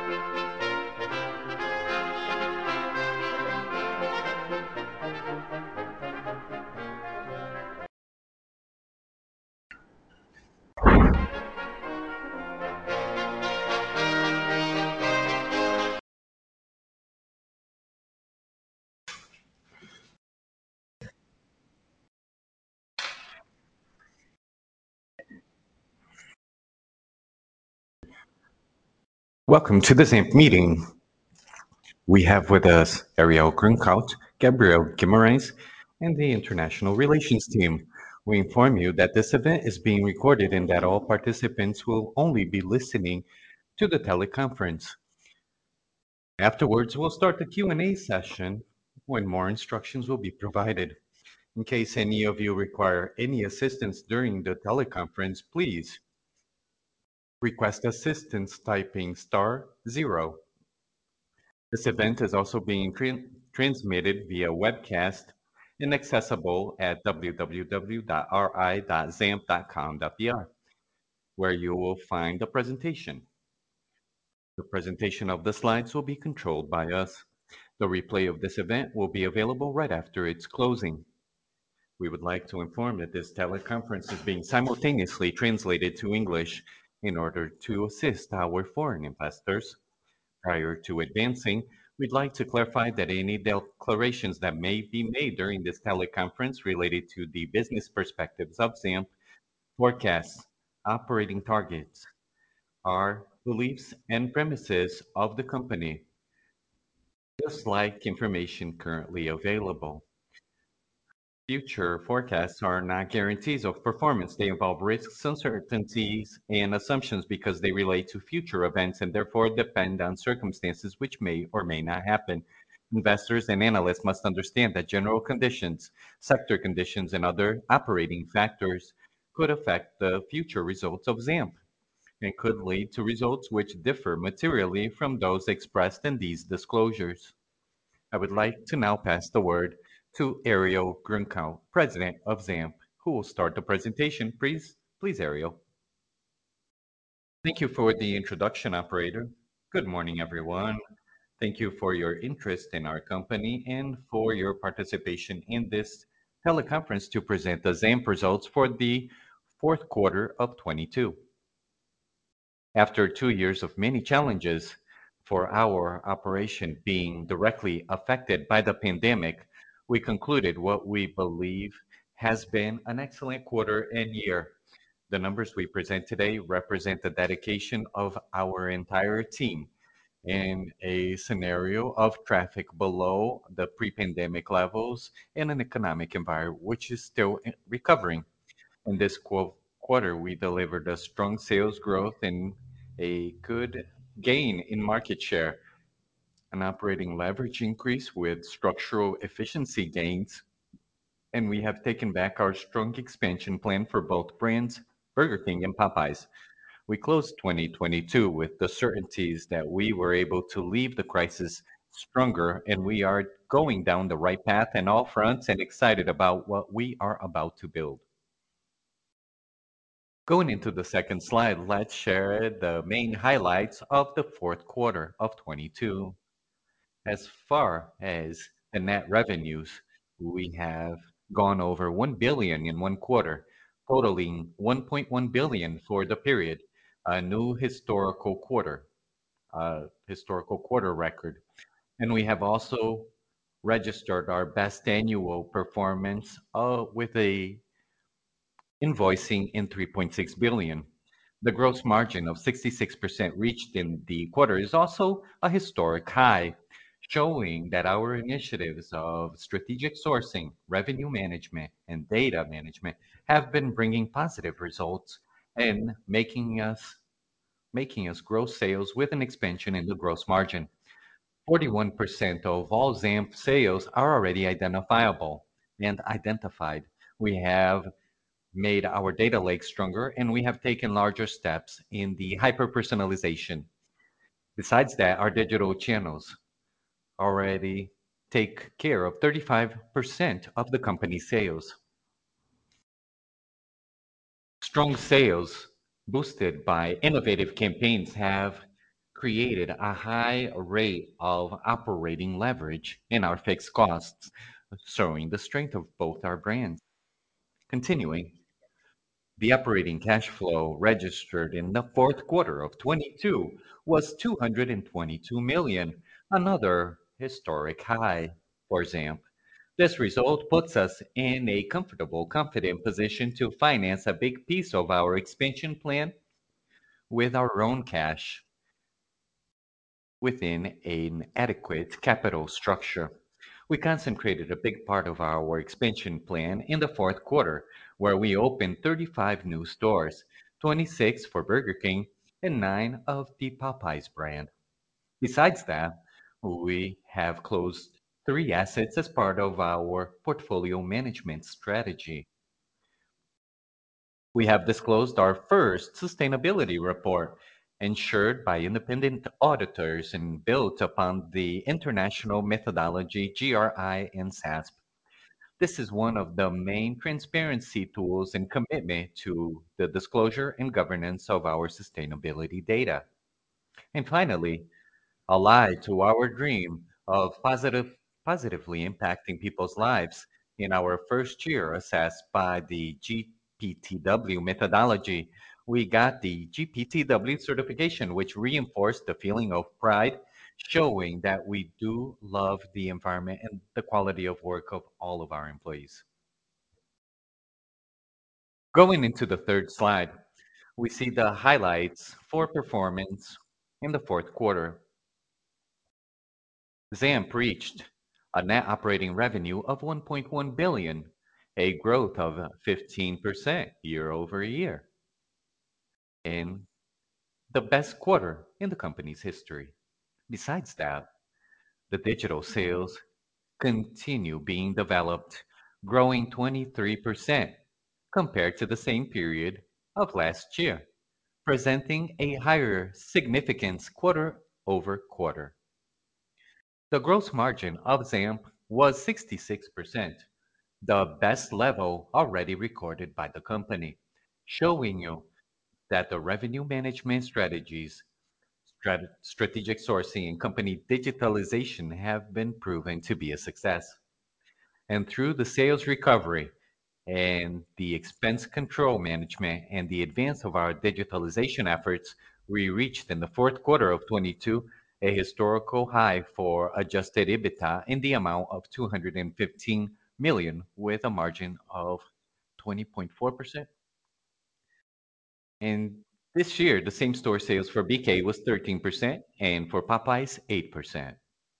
Welcome to the ZAMP meeting. We have with us Ariel Grunkraut, Gabriel Guimarães, and the International Relations team. We inform you that this event is being recorded and that all participants will only be listening to the teleconference. Afterwards, we'll start the Q&A session when more instructions will be provided. In case any of you require any assistance during the teleconference, please request assistance typing *0. This event is also being transmitted via webcast and accessible at www.ri.zamp.com.br, where you will find the presentation. The presentation of the slides will be controlled by us. The replay of this event will be available right after its closing. We would like to inform that this teleconference is being simultaneously translated to English in order to assist our foreign investors. Prior to advancing, we'd like to clarify that any declarations that may be made during this teleconference related to the business perspectives of ZAMP, forecasts, operating targets, are beliefs and premises of the company, just like information currently available. Future forecasts are not guarantees of performance. They involve risks, uncertainties, and assumptions because they relate to future events and therefore depend on circumstances which may or may not happen. Investors and analysts must understand that general conditions, sector conditions, and other operating factors could affect the future results of ZAMP and could lead to results which differ materially from those expressed in these disclosures. I would like to now pass the word to Ariel Grunkraut, President of ZAMP, who will start the presentation. Please, Ariel. Thank you for the introduction, operator. Good morning, everyone. Thank you for your interest in our company and for your participation in this teleconference to present the ZAMP results for the fourth quarter of 22. After 2 years of many challenges for our operation being directly affected by the pandemic, we concluded what we believe has been an excellent quarter and year. The numbers we present today represent the dedication of our entire team in a scenario of traffic below the pre-pandemic levels in an economic environment which is still recovering. In this quarter, we delivered a strong sales growth and a good gain in market share, an operating leverage increase with structural efficiency gains, and we have taken back our strong expansion plan for both brands, Burger King and Popeyes. We closed 2022 with the certainties that we were able to leave the crisis stronger, and we are going down the right path in all fronts and excited about what we are about to build. Going into the second slide, let's share the main highlights of the fourth quarter of 22. As far as the net revenues, we have gone over 1 billion in one quarter, totaling 1.1 billion for the period, a new historical quarter record. And we have also registered our best annual performance with a invoicing in 3.6 billion. The gross margin of 66% reached in the quarter is also a historic high, showing that our initiatives of strategic sourcing, revenue management, and data management have been bringing positive results and making us grow sales with an expansion in the gross margin. 41% of all ZAMP sales are already identifiable and identified. We have made our data lake stronger, and we have taken larger steps in the hyper-personalization. Besides that, our digital channels already take care of 35% of the company's sales. Strong sales boosted by innovative campaigns have created a high rate of operating leverage in our fixed costs, showing the strength of both our brands. Continuing, the operating cash flow registered in the fourth quarter of 22 was 222 million, another historic high for ZAMP. This result puts us in a comfortable, confident position to finance a big piece of our expansion plan with our own cash within an adequate capital structure. We concentrated a big part of our expansion plan in the fourth quarter, where we opened 35 new stores, 26 for Burger King and 9 of the Popeyes brand. Besides that, we have closed 3 assets as part of our portfolio management strategy. We have disclosed our first sustainability report, ensured by independent auditors and built upon the international methodology GRI and SASB. This is one of the main transparency tools and commitment to the disclosure and governance of our sustainability data. And finally, allied to our dream of positively impacting people's lives. In our first year, assessed by the GPTW methodology, we got the GPTW certification, which reinforced the feeling of pride, showing that we do love the environment and the quality of work of all of our employees. Going into the third slide, we see the highlights for performance in the fourth quarter. ZAMP reached a net operating revenue of 1.1 billion, a growth of 15% year-over-year, in the best quarter in the company's history. Besides that, the digital sales continue being developed, growing 23% compared to the same period of last year, presenting a higher significance quarter-over-quarter. The gross margin of ZAMP was 66%, the best level already recorded by the company, showing you that the revenue management strategies, strategic sourcing, and company digitalization have been proven to be a success. And through the sales recovery and the expense control management and the advance of our digitalization efforts, we reached in the fourth quarter of 22 a historical high for adjusted EBITDA in the amount of 215 million with a margin of 20.4%. And this year, the same store sales for BK was 13% and for Popeyes, 8%.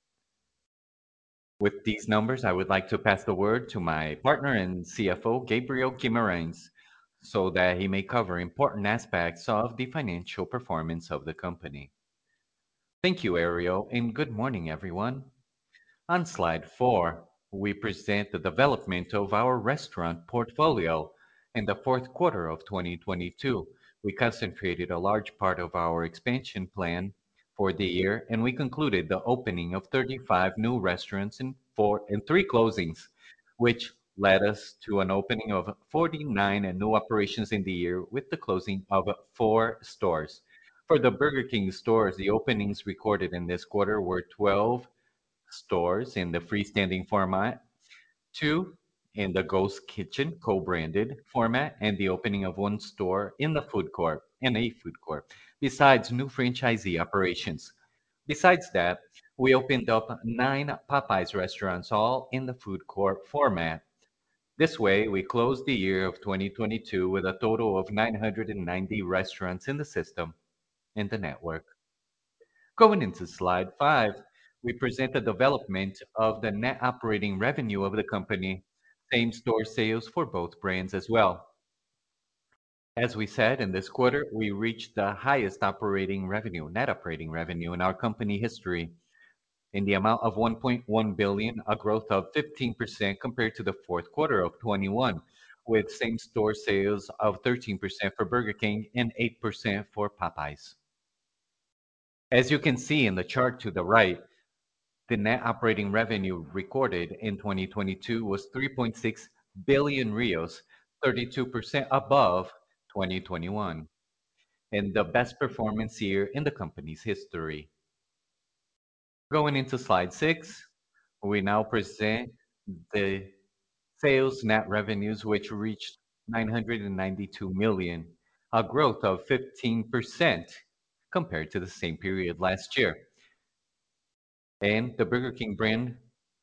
With these numbers, I would like to pass the word to my partner and CFO, Gabriel Guimarães, so that he may cover important aspects of the financial performance of the company. Thank you, Ariel, and good morning, everyone. On slide 4, we present the development of our restaurant portfolio. In the fourth quarter of 2022, we concentrated a large part of our expansion plan for the year, and we concluded the opening of 35 new restaurants and 3 closings, which led us to an opening of 49 new operations in the year with the closing of 4 stores. For the Burger King stores, the openings recorded in this quarter were 12 stores in the freestanding format, 2 in the Ghost Kitchen co-branded format, and the opening of 1 store in the food court, in a food court, besides new franchisee operations. Besides that, we opened up 9 Popeyes restaurants, all in the food court format. This way, we closed the year of 2022 with a total of 990 restaurants in the system in the network. Going into slide 5, we present the development of the net operating revenue of the company, same-store sales for both brands as well. As we said, in this quarter, we reached the highest operating revenue, net operating revenue in our company history in the amount of 1.1 billion, a growth of 15% compared to the fourth quarter of 21, with same-store sales of 13% for Burger King and 8% for Popeyes. As you can see in the chart to the right, the net operating revenue recorded in 2022 was 3.6 billion Rios, 32% above 2021. and the best performance year in the company's history. Going into slide 6, we now present the sales net revenues, which reached 992 million, a growth of 15% compared to the same period last year. And the Burger King brand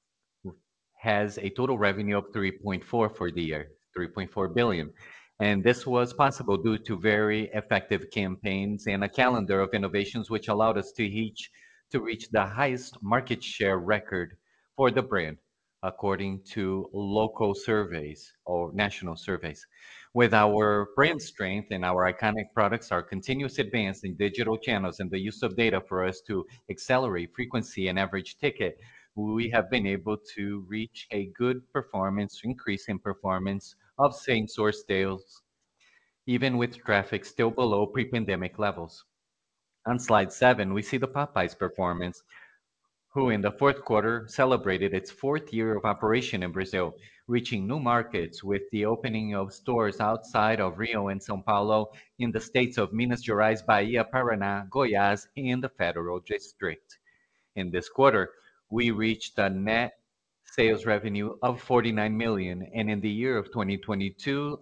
has a total revenue of 3.4 for the year, 3.4 billion. And this was possible due to very effective campaigns and a calendar of innovations which allowed us to reach the highest market share record for the brand, according to local surveys or national surveys. With our brand strength and our iconic products, our continuous advance in digital channels, and the use of data for us to accelerate frequency and average ticket, we have been able to reach a good performance, increase in performance of same-store sales, even with traffic still below pre-pandemic levels. On slide 7, we see the Popeyes performance, who in the fourth quarter celebrated its fourth year of operation in Brazil, reaching new markets with the opening of stores outside of Rio and São Paulo in the states of Minas Gerais, Bahia, Paraná, Goiás, and the Federal District. In this quarter, we reached a net sales revenue of 49 million, and in the year of 2022,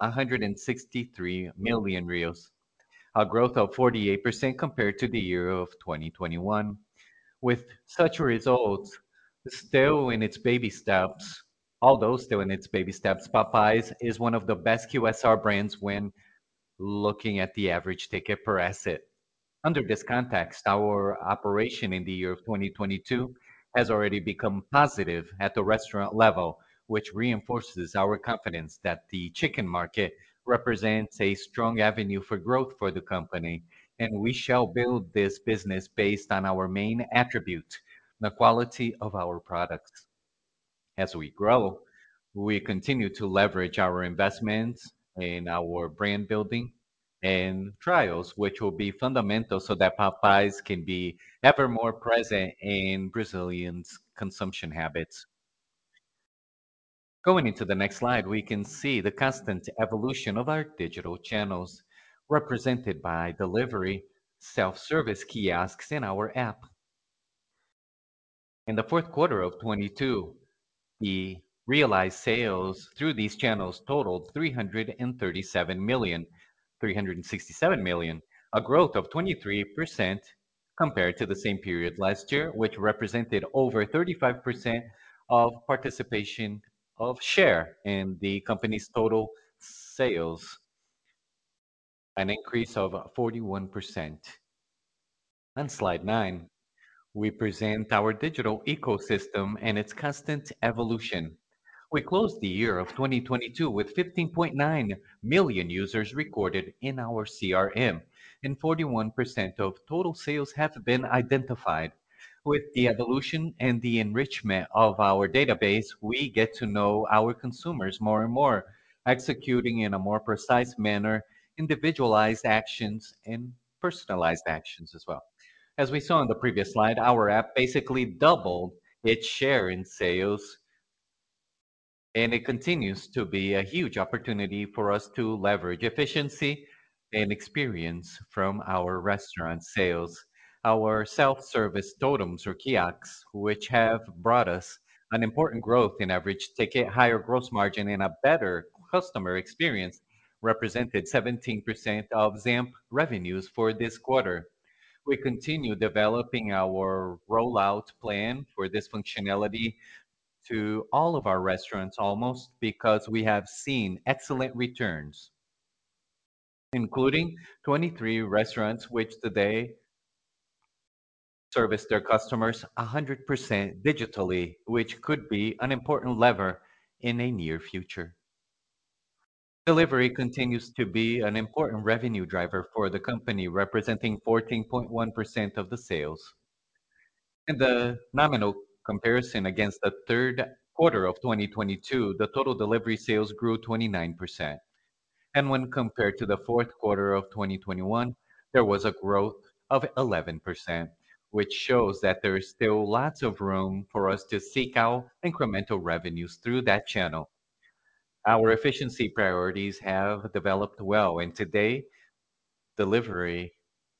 163 million reais, a growth of 48% compared to the year of 2021. With such results, still in its baby steps, although still in its baby steps, Popeyes is one of the best QSR brands when looking at the average ticket per asset. Under this context, our operation in the year of 2022 has already become positive at the restaurant level, which reinforces our confidence that the chicken market represents a strong avenue for growth for the company, and we shall build this business based on our main attribute, the quality of our products. As we grow, we continue to leverage our investments in our brand building and trials, which will be fundamental so that Popeyes can be ever more present in Brazilians' consumption habits. Going into the next slide, we can see the constant evolution of our digital channels, represented by delivery, self-service kiosks, in our app. In the fourth quarter of 22, the realized sales through these channels totaled 367 million, a growth of 23% compared to the same period last year, which represented over 35% of participation of share in the company's total sales, an increase of 41%. On slide 9, we present our digital ecosystem and its constant evolution. We closed the year of 2022 with 15.9 million users recorded in our CRM, and 41% of total sales have been identified. With the evolution and the enrichment of our database, we get to know our consumers more and more, executing in a more precise manner, individualized actions and personalized actions as well. As we saw in the previous slide, our app basically doubled its share in sales, and it continues to be a huge opportunity for us to leverage efficiency and experience from our restaurant sales. Our self-service totems or kiosks, which have brought us an important growth in average ticket, higher gross margin, and a better customer experience, represented 17% of ZAMP revenues for this quarter. We continue developing our rollout plan for this functionality to all of our restaurants almost, because we have seen excellent returns, including 23 restaurants which today service their customers 100% digitally, which could be an important lever in a near future. Delivery continues to be an important revenue driver for the company, representing 14.1% of the sales. In the nominal comparison against the third quarter of 2022, the total delivery sales grew 29%. And when compared to the fourth quarter of 2021, there was a growth of 11%, which shows that there is still lots of room for us to seek out incremental revenues through that channel. Our efficiency priorities have developed well, and today delivery,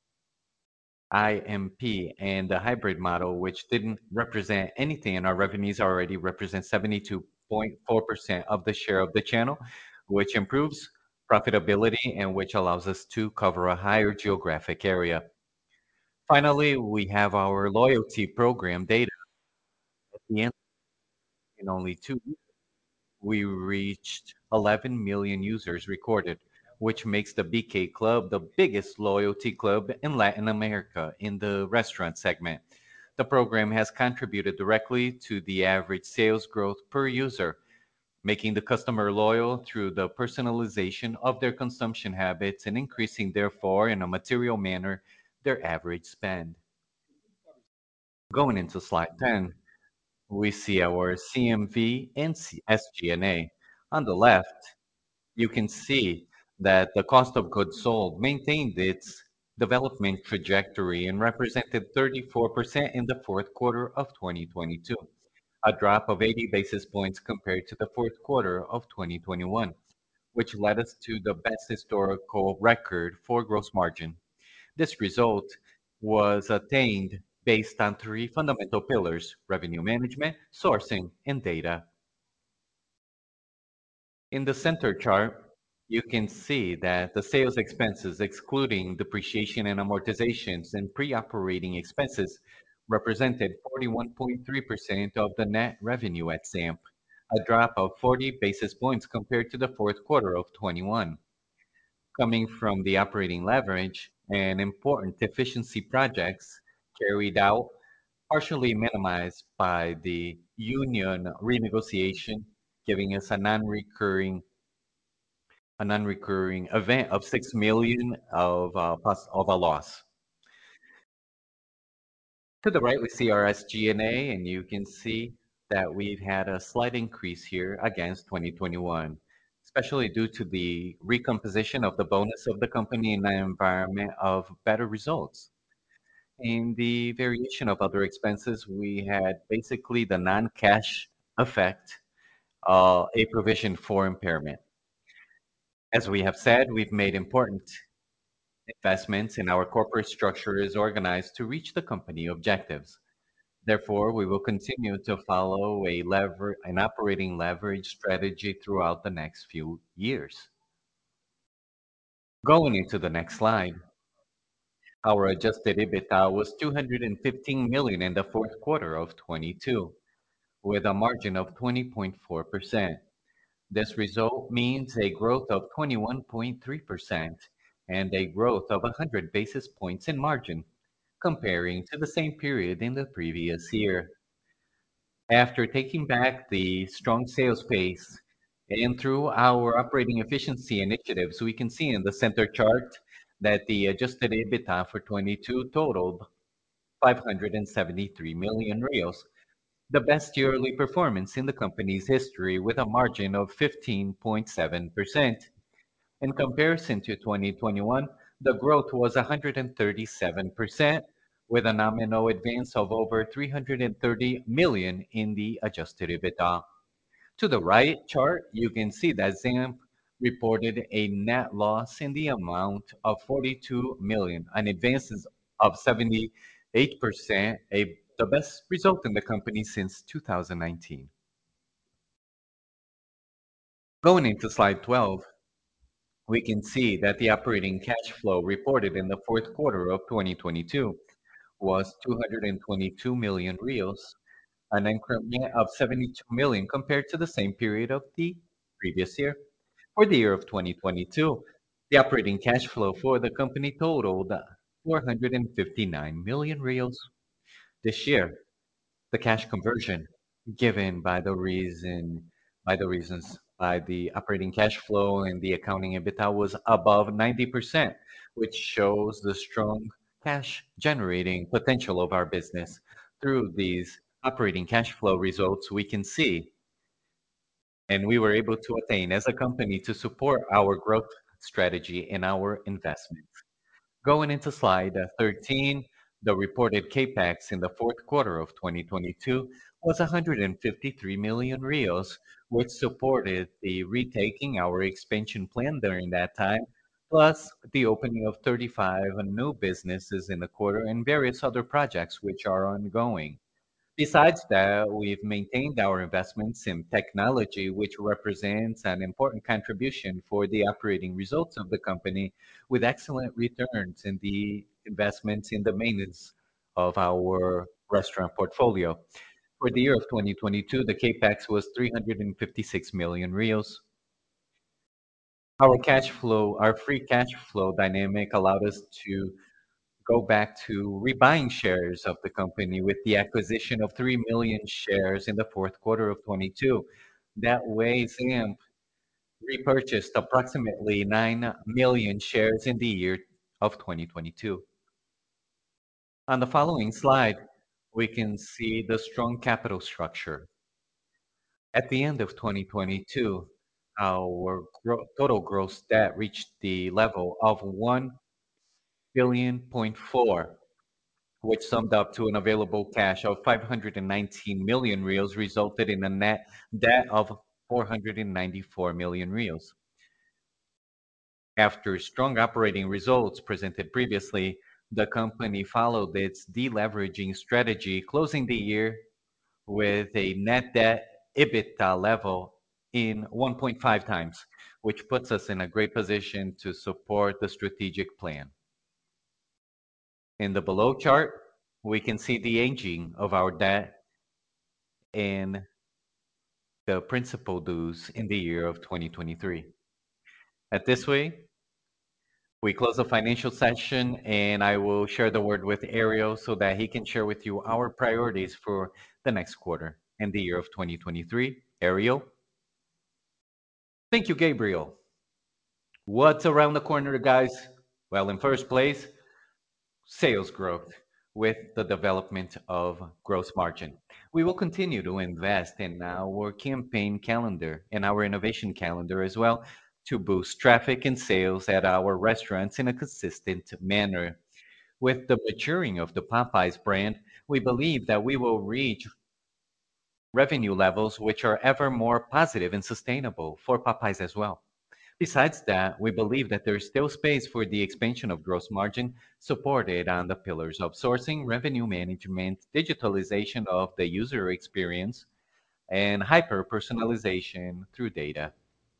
IMP, and the hybrid model, which didn't represent anything, and our revenues already represent 72.4% of the share of the channel, which improves profitability and which allows us to cover a higher geographic area. Finally, we have our loyalty program data. At the end, in only 2 years, we reached 11 million users recorded, which makes the BK Club the biggest loyalty club in Latin America in the restaurant segment. The program has contributed directly to the average sales growth per user, making the customer loyal through the personalization of their consumption habits and increasing, therefore, in a material manner, their average spend. Going into slide 10, we see our CMV and SG&A. On the left, you can see that the cost of goods sold maintained its development trajectory and represented 34% in the fourth quarter of 2022, a drop of 80 basis points compared to the fourth quarter of 2021, which led us to the best historical record for gross margin. This result was attained based on three fundamental pillars: revenue management, sourcing, and data. In the center chart, you can see that the sales expenses, excluding depreciation and amortizations and pre-operating expenses, represented 41.3% of the net revenue at ZAMP, a drop of 40 basis points compared to the fourth quarter of 21. Coming from the operating leverage and important efficiency projects carried out, partially minimized by the union renegotiation, giving us a non-recurring event of 6 million of a loss. To the right, we see our SG&A, and you can see that we've had a slight increase here against 2021, especially due to the recomposition of the bonus of the company in an environment of better results. In the variation of other expenses, we had basically the non-cash effect, a provision for impairment. As we have said, we've made important investments, and our corporate structure is organized to reach the company objectives. Therefore, we will continue to follow an operating leverage strategy throughout the next few years. Going into the next slide, our adjusted EBITDA was 215 million in the fourth quarter of 22, with a margin of 20.4%. This result means a growth of 21.3% and a growth of 100 basis points in margin comparing to the same period in the previous year. After taking back the strong sales pace and through our operating efficiency initiatives, we can see in the center chart that the adjusted EBITDA for 22 totaled 573 million reais, the best yearly performance in the company's history with a margin of 15.7%. In comparison to 2021, the growth was 137%, with a nominal advance of over 330 million in the adjusted EBITDA. To the right chart, you can see that ZAMP reported a net loss in the amount of 42 million, an advance of 78%, the best result in the company since 2019. Going into slide 12, we can see that the operating cash flow reported in the fourth quarter of 2022 was 222 million reais, an increment of 72 million compared to the same period of the previous year. For the year of 2022, the operating cash flow for the company totaled 459 million reais. This year, the cash conversion given by the operating cash flow and the accounting EBITDA was above 90%, which shows the strong cash generating potential of our business. Through these operating cash flow results, we can see, and we were able to attain as a company to support our growth strategy and our investments. Going into slide 13, the reported CapEx in the fourth quarter of 2022 was 153 million reais, which supported the retaking our expansion plan during that time, plus the opening of 35 new businesses in the quarter and various other projects which are ongoing. Besides that, we've maintained our investments in technology, which represents an important contribution for the operating results of the company, with excellent returns in the investments in the maintenance of our restaurant portfolio. For the year of 2022, the CapEx was 356 million reais. Our free cash flow dynamic allowed us to go back to rebuying shares of the company with the acquisition of 3 million shares in the fourth quarter of 22. That way, ZAMP repurchased approximately 9 million shares in the year of 2022. On the following slide, we can see the strong capital structure. At the end of 2022, our total gross debt reached the level of 1.4 billion, which summed up to an available cash of 519 million reais, resulted in a net debt of 494 million reais. After strong operating results presented previously, the company followed its deleveraging strategy, closing the year with a net debt EBITDA level in 1.5 times, which puts us in a great position to support the strategic plan. In the below chart, we can see the aging of our debt and the principal dues in the year of 2023. At this way, we close the financial session, and I will share the word with Ariel so that he can share with you our priorities for the next quarter and the year of 2023. Ariel? Thank you, Gabriel. What's around the corner, guys? Well, in first place, sales growth with the development of gross margin. We will continue to invest in our campaign calendar and our innovation calendar as well to boost traffic and sales at our restaurants in a consistent manner. With the maturing of the Popeyes brand, we believe that we will reach revenue levels which are ever more positive and sustainable for Popeyes as well. Besides that, we believe that there is still space for the expansion of gross margin supported on the pillars of sourcing, revenue management, digitalization of the user experience, and hyper-personalization through data.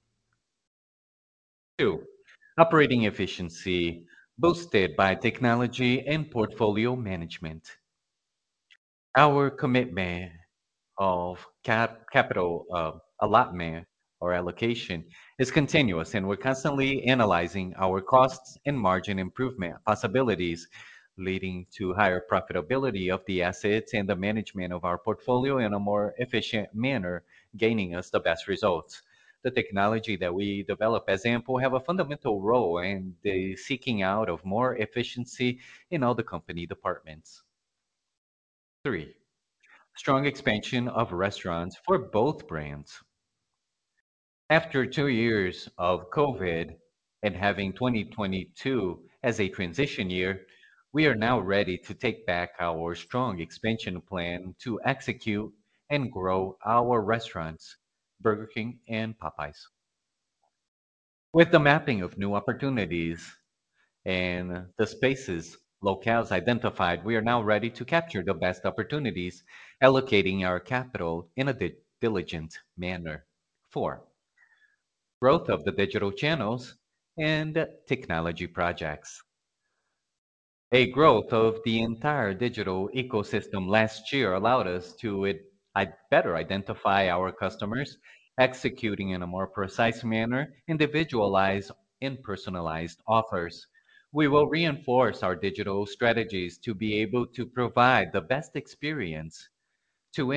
Two, operating efficiency boosted by technology and portfolio management. Our commitment of capital allotment or allocation is continuous, and we're constantly analyzing our costs and margin improvement possibilities, leading to higher profitability of the assets and the management of our portfolio in a more efficient manner, gaining us the best results. The technology that we develop as Ample have a fundamental role in the seeking out of more efficiency in all the company departments. Three, strong expansion of restaurants for both brands. After 2 years of COVID and having 2022 as a transition year, we are now ready to take back our strong expansion plan to execute and grow our restaurants, Burger King and Popeyes. With the mapping of new opportunities and the spaces, locales identified, we are now ready to capture the best opportunities, allocating our capital in a diligent manner. Four, growth of the digital channels and technology projects. A growth of the entire digital ecosystem last year allowed us to better identify our customers, executing in a more precise manner, individualized and personalized offers. We will reinforce our digital strategies to be able to provide the best experience to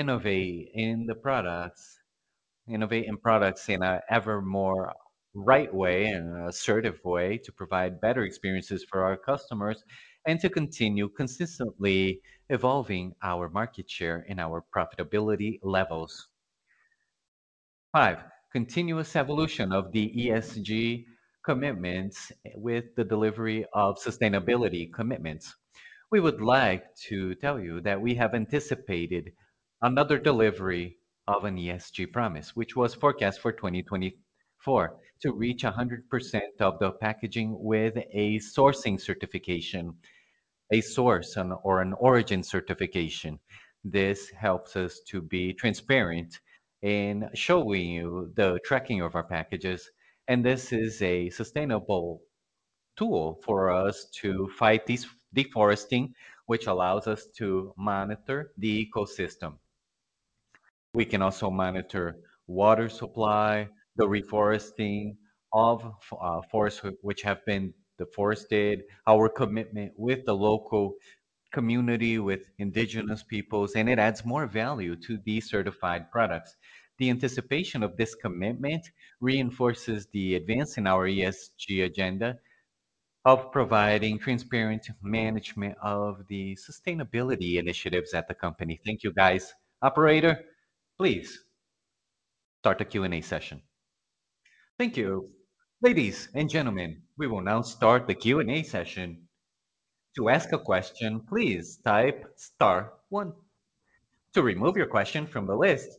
innovate in products in a ever more right way and assertive way to provide better experiences for our customers and to continue consistently evolving our market share and our profitability levels. Five, continuous evolution of the ESG commitments with the delivery of sustainability commitments. We would like to tell you that we have anticipated another delivery of an ESG promise, which was forecast for 2025 Four, to reach 100% of the packaging with a sourcing certification, a source or an origin certification. This helps us to be transparent in showing you the tracking of our packages. And this is a sustainable tool for us to fight this deforesting, which allows us to monitor the ecosystem. We can also monitor water supply, the reforesting of forests which have been deforested, our commitment with the local community, with indigenous peoples, and it adds more value to these certified products. The anticipation of this commitment reinforces the advance in our ESG agenda of providing transparent management of the sustainability initiatives at the company. Thank you, guys. Operator, please start the Q&A session. Thank you. Ladies and gentlemen, we will now start the Q&A session. To ask a question, please type star one. To remove your question from the list,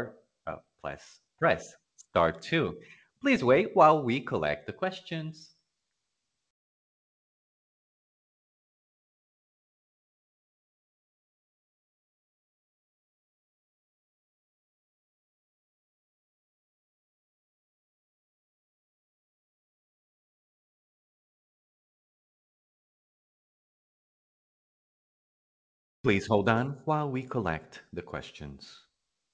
press star two. Please wait while we collect the questions. Please hold on while we collect the questions.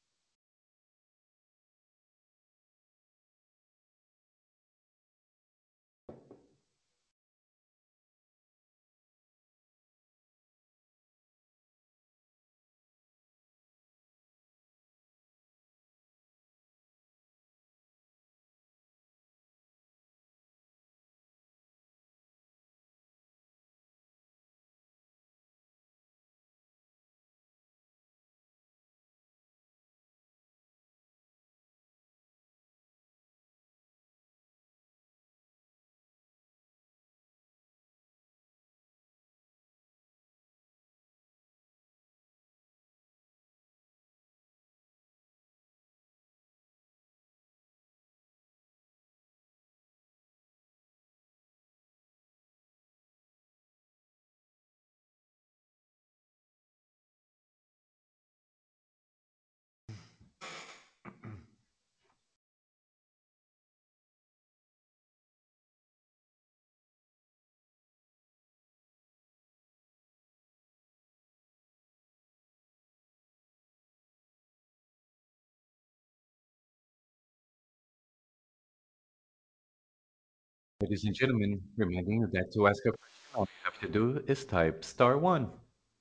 Ladies and gentlemen, reminding you that to ask a question, all you have to do is type star one.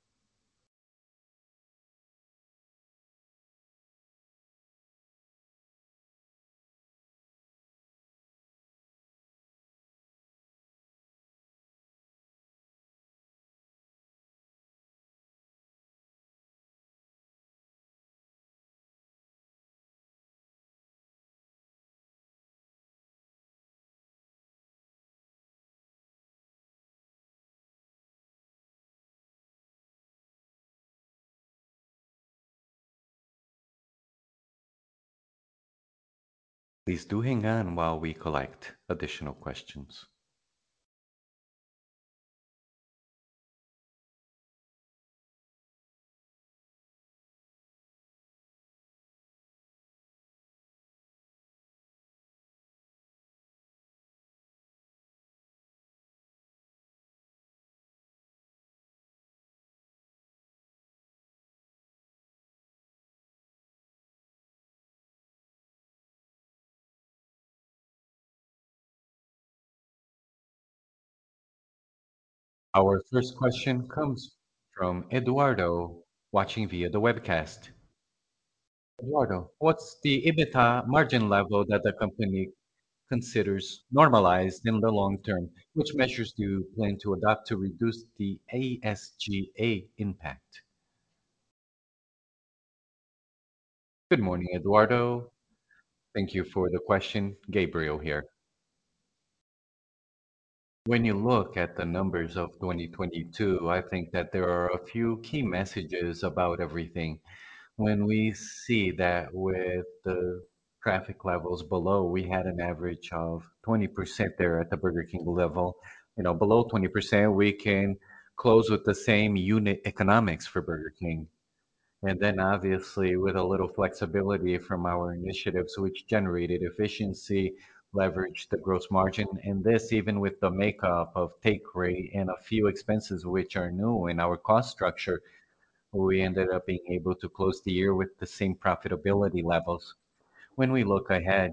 Please do hang on while we collect additional questions. Our first question comes from Eduardo, watching via the webcast. Eduardo, what's the EBITDA margin level that the company considers normalized in the long term? Which measures do you plan to adopt to reduce the ASGA impact? Good morning, Eduardo. Thank you for the question. Gabriel here. When you look at the numbers of 2022, I think that there are a few key messages about everything. When we see that with the traffic levels below. We had an average of 20% there at the Burger King level. Below 20%, we can close with the same unit economics for Burger King. And then obviously with a little flexibility from our initiatives, which generated efficiency, leveraged the gross margin, and this even with the makeup of take rate and a few expenses which are new in our cost structure, we ended up being able to close the year with the same profitability levels. When we look ahead,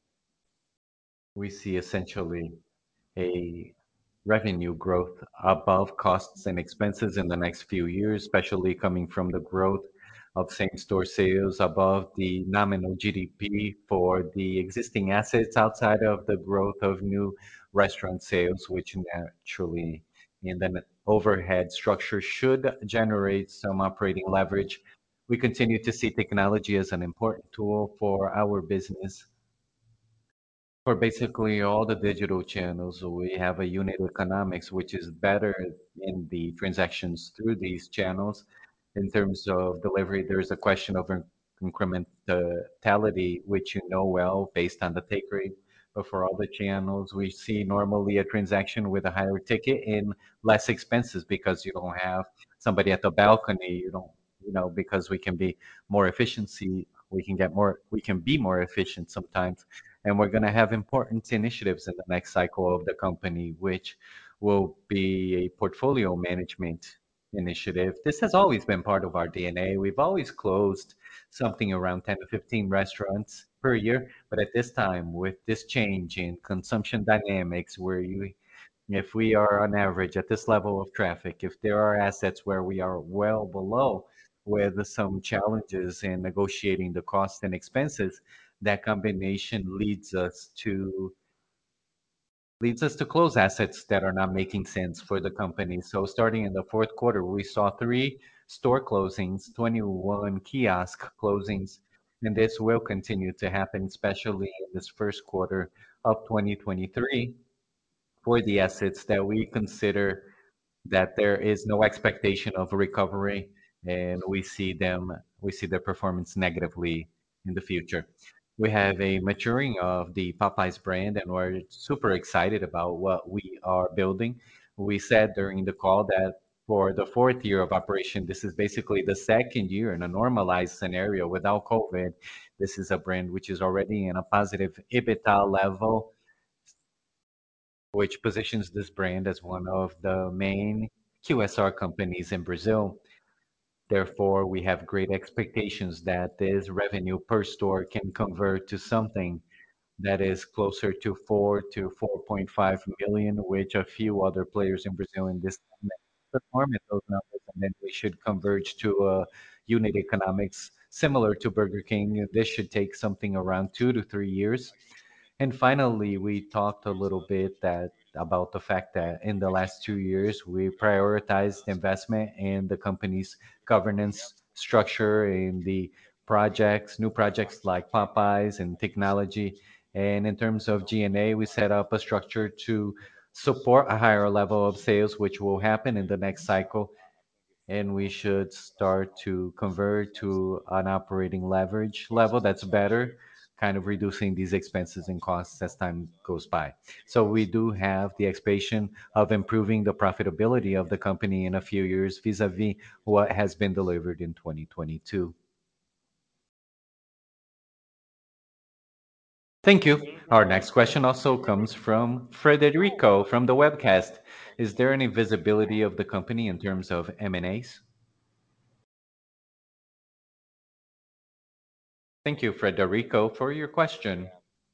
we see essentially a revenue growth above costs and expenses in the next few years, especially coming from the growth of same-store sales above the nominal GDP for the existing assets outside of the growth of new restaurant sales, which naturally in the overhead structure should generate some operating leverage. We continue to see technology as an important tool for our business. For basically all the digital channels, we have a unit economics, which is better in the transactions through these channels. In terms of delivery, there's a question of incrementality, which you know well based on the take rate. But for all the channels, we see normally a transaction with a higher ticket and less expenses because you don't have somebody at the balcony. You don't, because we can be more efficiency. We can be more efficient sometimes, and we're going to have important initiatives in the next cycle of the company, which will be a portfolio management initiative. This has always been part of our DNA. We've always closed something around 10 to 15 restaurants per year, but at this time, with this change in consumption dynamics, if we are on average at this level of traffic, if there are assets where we are well below, with some challenges in negotiating the costs and expenses, that combination leads us to close assets that are not making sense for the company. So starting in the fourth quarter, we saw 3 store closings, 21 kiosk closings, and this will continue to happen, especially in this first quarter of 2023 for the assets that we consider that there is no expectation of a recovery, and we see their performance negatively in the future. We have a maturing of the Popeyes brand, and we're super excited about what we are building. We said during the call that for the fourth year of operation, this is basically the second year in a normalized scenario without COVID. This is a brand which is already in a positive EBITDA level, which positions this brand as one of the main QSR companies in Brazil. Therefore, we have great expectations that this revenue per store can convert to something that is closer to 4 to 4.5 million, which a few other players in Brazil in this segment perform at those numbers, and then we should converge to a unit economics similar to Burger King. This should take something around 2 to 3 years. And finally, we talked a little bit about the fact that in the last 2 years, we prioritized investment in the company's governance structure in the new projects like Popeyes and technology. And in terms of G&A, we set up a structure to support a higher level of sales, which will happen in the next cycle, and we should start to convert to an operating leverage level that's better, kind of reducing these expenses and costs as time goes by. So we do have the expectation of improving the profitability of the company in a few years vis-à-vis what has been delivered in 2022. Thank you. Our next question also comes from Frederico from the webcast. Is there any visibility of the company in terms of M&As? Thank you, Frederico, for your question.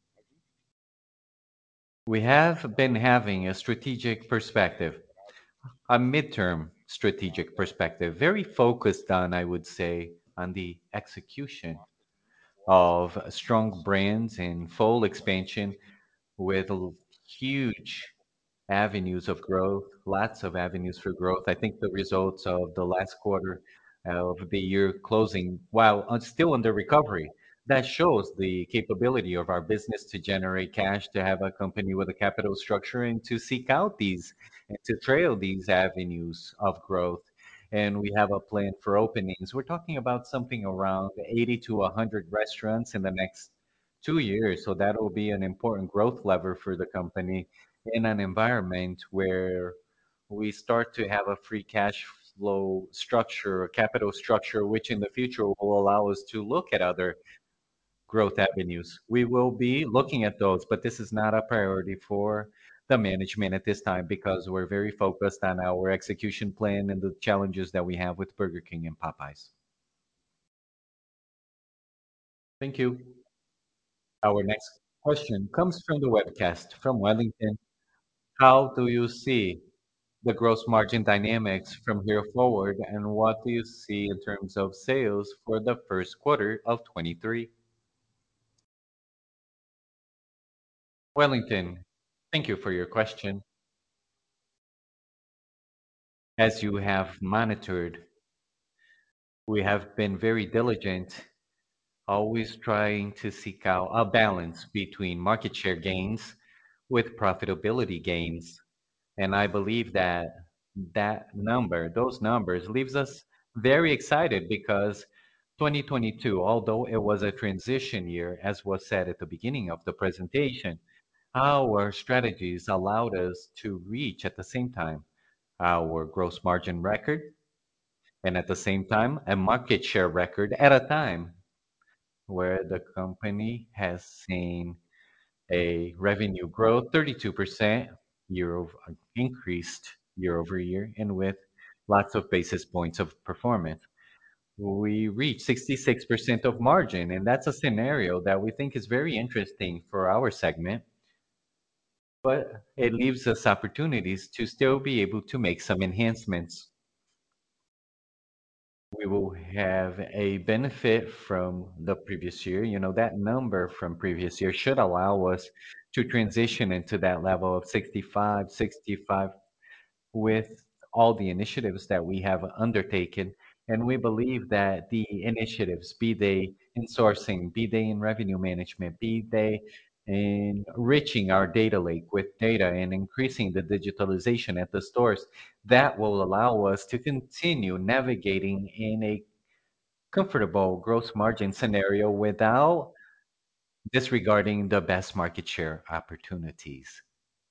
We have been having a strategic perspective, a midterm strategic perspective, very focused on, I would say, on the execution of strong brands and full expansion with huge avenues of growth, lots of avenues for growth. I think the results of the last quarter of the year closing, while still under recovery, that shows the capability of our business to generate cash, to have a company with a capital structure, and to seek out these and to trail these avenues of growth. And we have a plan for openings. We're talking about something around 80 to 100 restaurants in the next 2 years. So that will be an important growth lever for the company in an environment where we start to have a free cash flow structure, a capital structure, which in the future will allow us to look at other growth avenues. We will be looking at those, but this is not a priority for the management at this time because we're very focused on our execution plan and the challenges that we have with Burger King and Popeyes. Thank you. Our next question comes from the webcast from Wellington. How do you see the gross margin dynamics from here forward, and what do you see in terms of sales for the first quarter of 23? Wellington, thank you for your question. As you have monitored, we have been very diligent, always trying to seek out a balance between market share gains with profitability gains. And I believe that those numbers leaves us very excited because 2022, although it was a transition year, as was said at the beginning of the presentation, our strategies allowed us to reach at the same time our gross margin record and at the same time a market share record at a time where the company has seen a revenue growth 32% year over increased year over year and with lots of basis points of performance. We reached 66% of margin, and that's a scenario that we think is very interesting for our segment, but it leaves us opportunities to still be able to make some enhancements. We will have a benefit from the previous year. You know, that number from previous year should allow us to transition into that level of 65 with all the initiatives that we have undertaken. And we believe that the initiatives, be they in sourcing, be they in revenue management, be they in enriching our data lake with data and increasing the digitalization at the stores, that will allow us to continue navigating in a comfortable gross margin scenario without disregarding the best market share opportunities.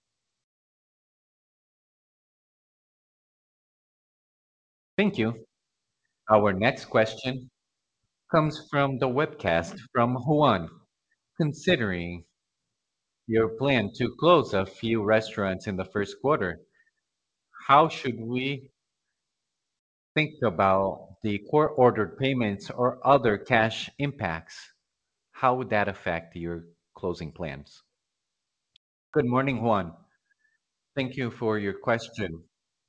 Thank you. Our next question comes from the webcast from Juan. Considering your plan to close a few restaurants in the first quarter, how should we think about the core ordered payments or other cash impacts? How would that affect your closing plans? Good morning, Juan. Thank you for your question.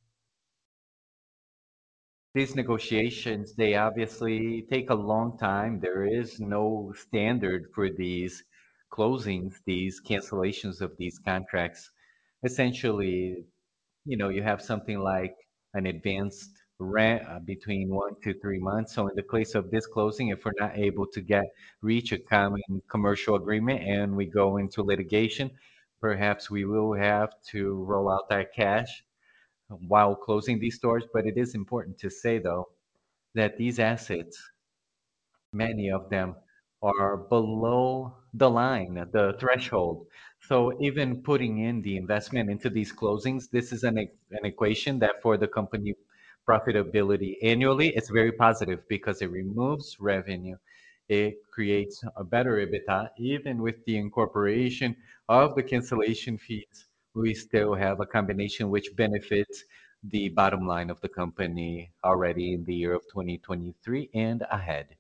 These negotiations, they obviously take a long time. There is no standard for these closings, these cancellations of these contracts. Essentially, you know, you have something like an advanced rent between 1 to 3 months. So in the case of this closing, if we're not able to reach a common commercial agreement and we go into litigation, perhaps we will have to roll out that cash while closing these stores. But it is important to say, though, that these assets, many of them are below the line, the threshold. So even putting in the investment into these closings, this is an equation that for the company profitability annually, it's very positive because it removes revenue. It creates a better EBITDA. Even with the incorporation of the cancellation fees, we still have a combination which benefits the bottom line of the company already in the year of 2023 and ahead.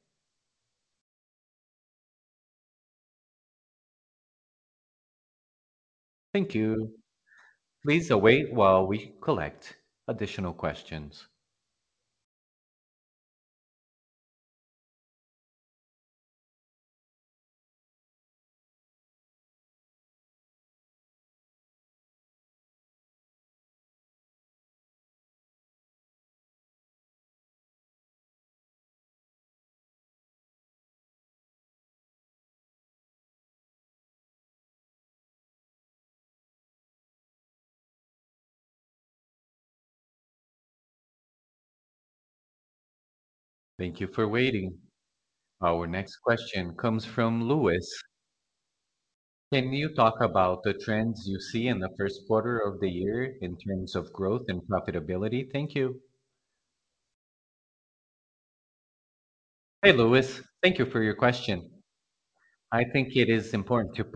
Thank you. Please await while we collect additional questions. Thank you for waiting. Our next question comes from Louis. Can you talk about the trends you see in the first quarter of the year in terms of growth and profitability? Thank you. Hey, Louis. Thank you for your question. I think it is important to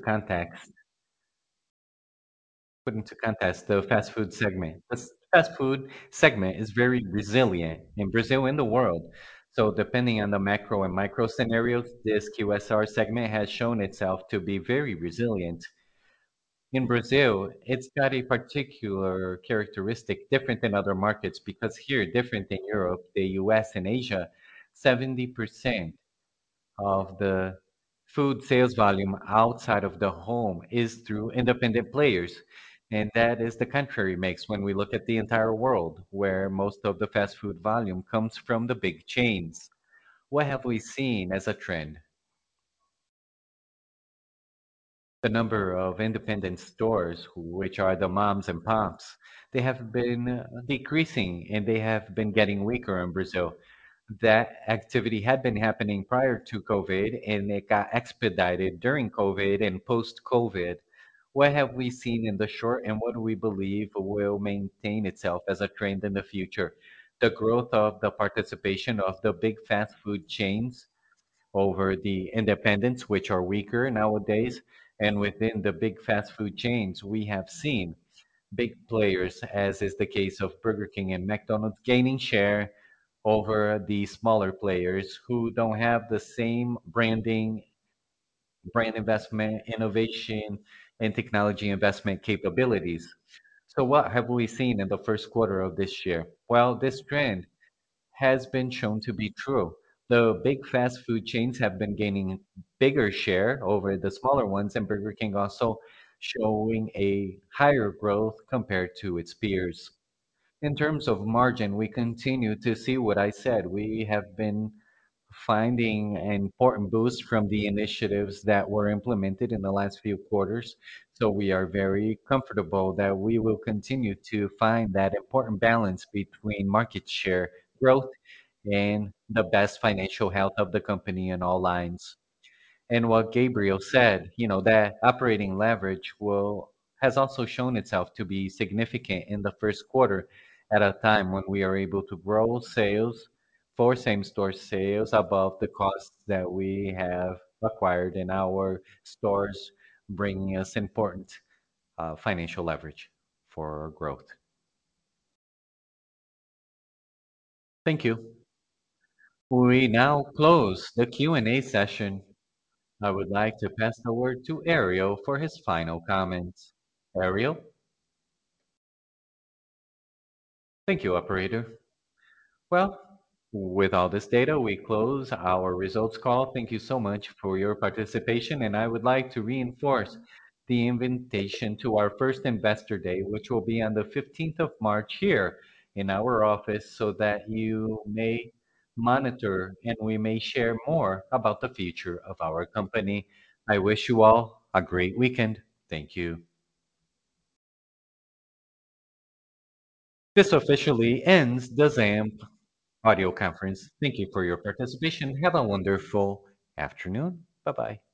put into context the fast food segment. The fast food segment is very resilient in Brazil and the world. So depending on the macro and micro scenarios, this QSR segment has shown itself to be very resilient. In Brazil, it's got a particular characteristic different than other markets because here, different than Europe, the US, and Asia, 70% of the food sales volume outside of the home is through independent players. And that is the contrary mix when we look at the entire world, where most of the fast food volume comes from the big chains. What have we seen as a trend? The number of independent stores, which are the moms and pops, they have been decreasing and they have been getting weaker in Brazil. That activity had been happening prior to COVID and it got expedited during COVID and post COVID. What have we seen in the short and what do we believe will maintain itself as a trend in the future? The growth of the participation of the big fast food chains over the independents, which are weaker nowadays. And within the big fast food chains, we have seen big players, as is the case of Burger King and McDonald's, gaining share over the smaller players who don't have the same branding, brand investment, innovation, and technology investment capabilities. So, what have we seen in the first quarter of this year? Well, this trend has been shown to be true. The big fast food chains have been gaining bigger share over the smaller ones, and Burger King also showing a higher growth compared to its peers. In terms of margin, we continue to see what I said. We have been finding an important boost from the initiatives that were implemented in the last few quarters. So we are very comfortable that we will continue to find that important balance between market share growth and the best financial health of the company in all lines. And what Gabriel said, that operating leverage will has also shown itself to be significant in the first quarter at a time when we are able to grow sales for same-store sales above the costs that we have acquired in our stores, bringing us important financial leverage for growth. Thank you. We now close the Q&A session. I would like to pass the word to Ariel for his final comments. Ariel? Thank you, operator. Well, with all this data, we close our results call. Thank you so much for your participation, and I would like to reinforce the invitation to our first Investor Day, which will be on the 15th of March here in our office, so that you may monitor and we may share more about the future of our company. I wish you all a great weekend. Thank you. This officially ends the ZAMP audio conference. Thank you for your participation. Have a wonderful afternoon. Bye bye.